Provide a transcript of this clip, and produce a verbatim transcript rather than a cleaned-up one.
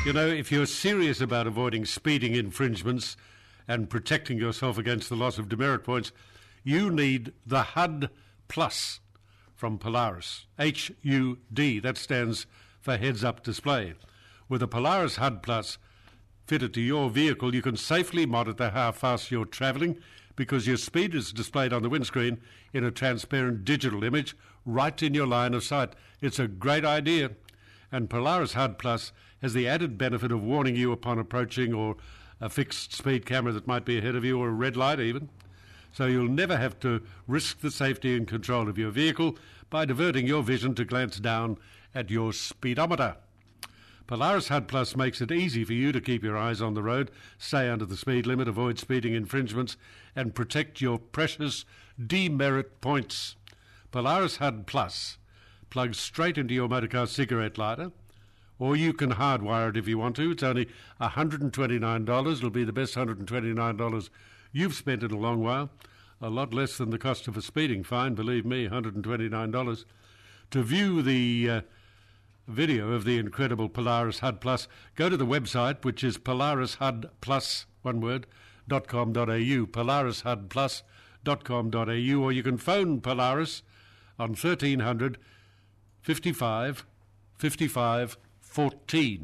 You know, if you're serious about avoiding speeding infringements and protecting yourself against the loss of demerit points, you need the H U D Plus from Polaris. H U D, that stands for Heads-Up Display. With a Polaris H U D Plus fitted to your vehicle, you can safely monitor how fast you're travelling because your speed is displayed on the windscreen in a transparent digital image right in your line of sight. It's a great idea. And Polaris H U D Plus has the added benefit of warning you upon approaching or a fixed speed camera that might be ahead of you, or a red light even. So you'll never have to risk the safety and control of your vehicle by diverting your vision to glance down at your speedometer. Polaris H U D Plus makes it easy for you to keep your eyes on the road, stay under the speed limit, avoid speeding infringements, and protect your precious demerit points. Polaris H U D Plus plugs straight into your motorcar cigarette lighter, or you can hardwire it if you want to. It's only one hundred twenty-nine dollars. It'll be the best one hundred twenty-nine dollars you've spent in a long while. A lot less than the cost of a speeding fine, believe me, one hundred twenty-nine dollars. To view the uh, video of the incredible Polaris H U D Plus, go to the website, which is polaris h u d plus, one word, dot com dot a u, polaris h u d plus dot com dot a u, or you can phone Polaris on thirteen hundred fifty-five fifty-five fourteen.